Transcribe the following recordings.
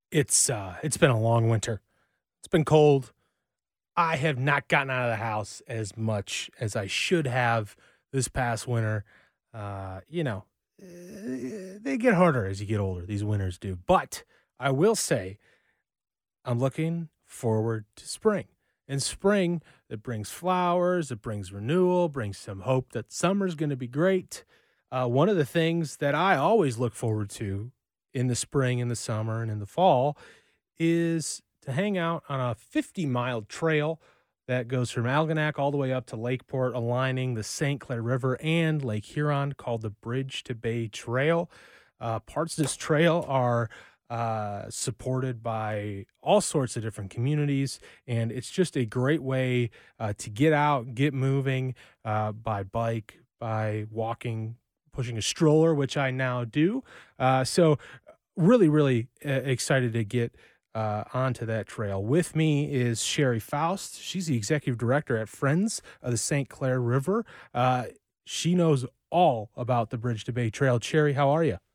It's been a long winter. It's been cold. I have not gotten out of the house as much as I should have this past winter. They get harder as you get older. These winters do. But I will say I'm looking forward to spring. In spring, it brings flowers, it brings renewal, brings some hope that summer's going to be great. One of the things that I always look forward to in the spring, in the summer, and in the fall is to hang out on a 50-mile trail that goes from Algonac all the way up to Lakeport, aligning the St. Clair River and Lake Huron, called the Bridge to Bay Trail. Parts of this trail are supported by all sorts of different communities, and it's just a great way to get out, get moving by bike, by walking, pushing a stroller, which I now do. So, really excited to get onto that trail. With me is Sherry Faust. She's the executive director at Friends of the St. Clair River. She knows all about the Bridge to Bay Trail. Sherry, how are you?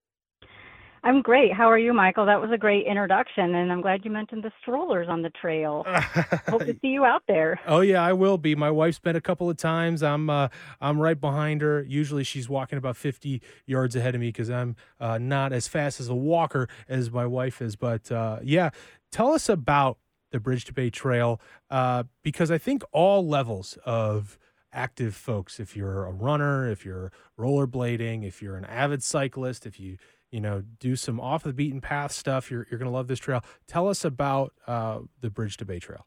I'm great. How are you, Michael? That was a great introduction, and I'm glad you mentioned the strollers on the trail. Hope to see you out there. Oh yeah, I will be. My wife's been a couple of times. I'm right behind her. Usually she's walking about 50 yards ahead of me because I'm not as fast as a walker as my wife is. But yeah, tell us about the Bridge to Bay Trail because I think all levels of active folks, if you're a runner, if you're rollerblading, if you're an avid cyclist, if you do some off the beaten path stuff, you're going to love this trail. Tell us about the Bridge to Bay Trail.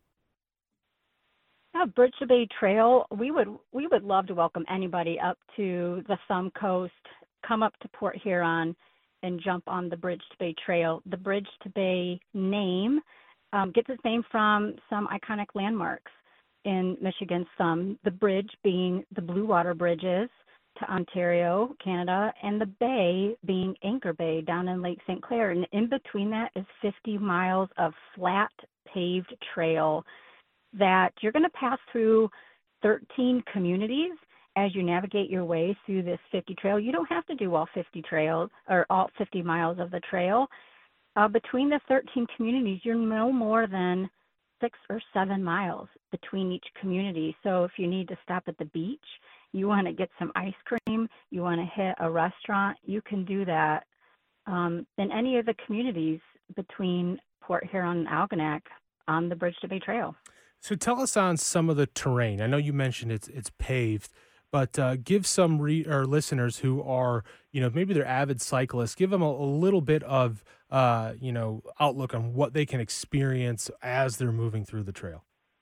Yeah, Bridge to Bay Trail. We would love to welcome anybody up to the Thumb Coast, come up to Port Huron, and jump on the Bridge to Bay Trail. The Bridge to Bay name gets its name from some iconic landmarks in Michigan's Thumb. The bridge being the Blue Water Bridges to Ontario, Canada, and the bay being Anchor Bay down in Lake St. Clair. And in between that is 50 miles of flat paved trail that you're going to pass through 13 communities as you navigate your way through this 50 trail. You don't have to do all 50 trails or all 50 miles of the trail. Between the 13 communities, you're no more than 6 or 7 miles between each community. So if you need to stop at the beach, you want to get some ice cream, you want to hit a restaurant, you can do that in any of the communities between Port Huron and Algonac on the Bridge to Bay Trail. So tell us on some of the terrain. I know you mentioned it's paved, but give some or listeners who are maybe they're avid cyclists. Give them a little bit of outlook on what they can experience as they're moving through the trail.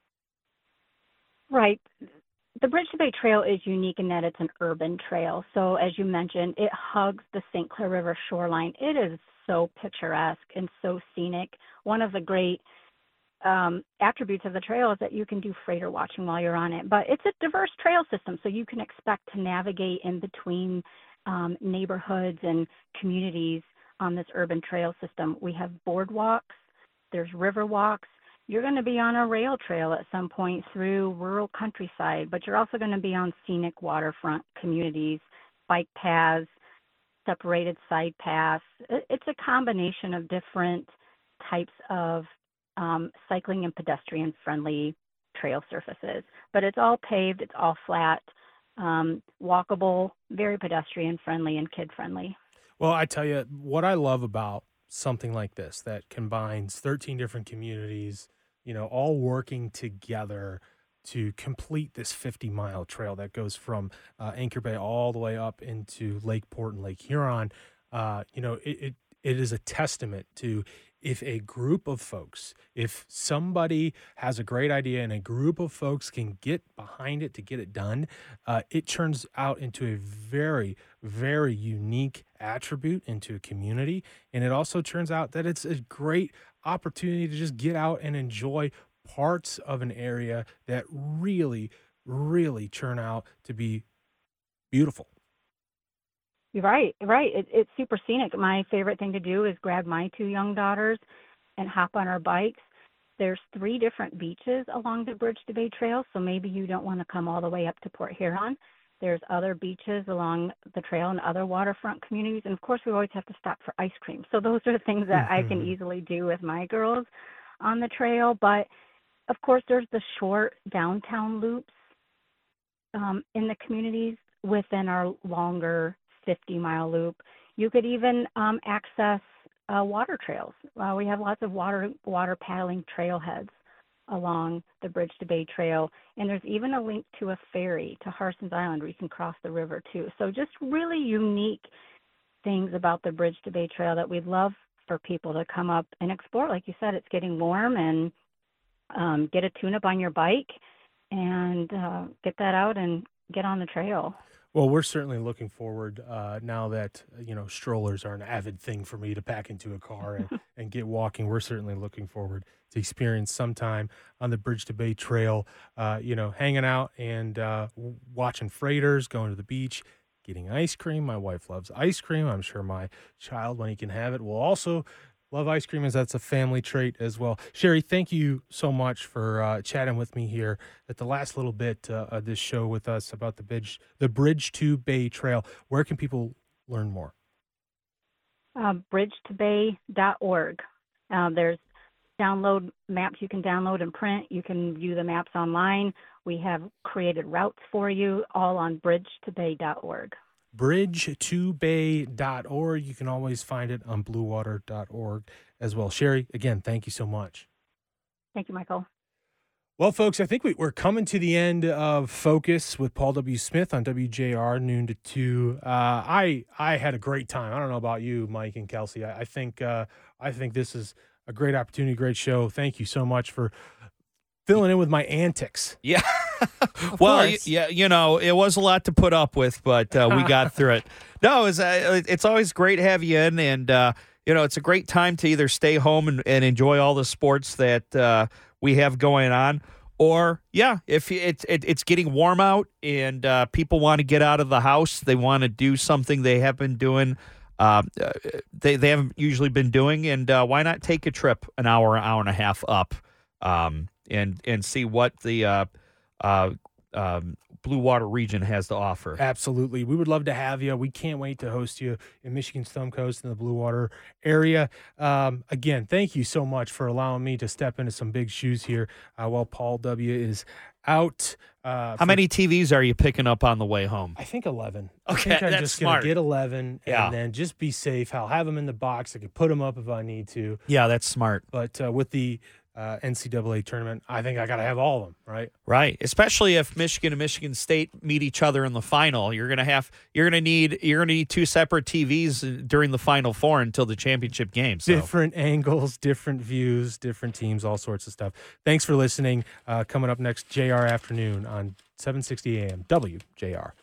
Right. The Bridge to Bay Trail is unique in that it's an urban trail. So as you mentioned, it hugs the St. Clair River shoreline. It is so picturesque and so scenic. One of the great attributes of the trail is that you can do freighter watching while you're on it. But it's a diverse trail system, so you can expect to navigate in between neighborhoods and communities on this urban trail system. We have boardwalks, there's river walks. You're going to be on a rail trail at some point through rural countryside, but you're also going to be on scenic waterfront communities, bike paths, separated side paths. It's a combination of different types of cycling and pedestrian friendly trail surfaces, but it's all paved, it's all flat, walkable, very pedestrian friendly and kid friendly. Well, I tell you what I love about something like this that combines 13 different communities, all working together to complete this 50-mile trail that goes from Anchor Bay all the way up into Lakeport and Lake Huron. It is a testament to if a group of folks, if somebody has a great idea and a group of folks can get behind it to get it done, it turns out into a very, very unique attribute into a community. And it also turns out that it's a great opportunity to just get out and enjoy parts of an area that really, really turn out to be beautiful. You're right, right. It's super scenic. My favorite thing to do is grab my two young daughters and hop on our bikes. There's 3 different beaches along the Bridge to Bay Trail, so maybe you don't want to come all the way up to Port Huron. There's other beaches along the trail and other waterfront communities. And of course, we always have to stop for ice cream. So those are the things that I can easily do with my girls on the trail. But of course, there's the short downtown loops in the communities within our longer 50-mile loop. You could even access water trails. We have lots of water paddling trailheads along the Bridge to Bay Trail, and there's even a link to a ferry to Harson's Island where you can cross the river too. So just really unique things about the Bridge to Bay Trail that we'd love for people to come up and explore. Like you said, it's getting warm, and get a tune-up on your bike and get that out and get on the trail. Well, we're certainly looking forward now that, strollers are an avid thing for me to pack into a car and get walking. We're certainly looking forward to experience some time on the Bridge to Bay Trail, hanging out and watching freighters, going to the beach, getting ice cream. My wife loves ice cream. I'm sure my child, when he can have it, will also love ice cream, as that's a family trait as well. Sherry, thank you so much for chatting with me here at the last little bit of this show with us about the Bridge to Bay Trail. Where can people learn more? bridgetobay.org. There's download maps you can download and print. You can view the maps online. We have created routes for you, all on bridgetobay.org. bridgetobay.org. You can always find it on bluewater.org as well. Sherry, again, thank you so much. Thank you, Michael. Well, folks, I think we're coming to the end of Focus with Paul W. Smith on WJR, noon to 2. I had a great time. I don't know about you, Mike and Kelsey. I think this is a great opportunity, great show. Thank you so much for filling in with my antics. Yeah. Well, yeah, it was a lot to put up with, but we got through it. No, it's always great to have you in, and it's a great time to either stay home and enjoy all the sports that we have going on, or if it's getting warm out and people want to get out of the house, they want to do something they have been doing. They haven't usually been doing, and why not take a trip an hour and a half up and see what the Blue Water region has to offer. Absolutely. We would love to have you. We can't wait to host you in Michigan's Thumb Coast in the Blue Water area. Again, thank you so much for allowing me to step into some big shoes here while Paul W. is out. How many TVs are you picking up on the way home? I think 11. Okay, I think I'm that's just smart. going to get 11 Yeah. and then just be safe. I'll have them in the box. I can put them up if I need to. Yeah, that's smart. But with the NCAA tournament, I think I got to have all of them, right? Right, especially if Michigan and Michigan State meet each other in the final. You're gonna need two separate TVs during the Final Four until the championship game. So. Different angles, different views, different teams, all sorts of stuff. Thanks for listening. Coming up next, JR Afternoon on 760 AM WJR.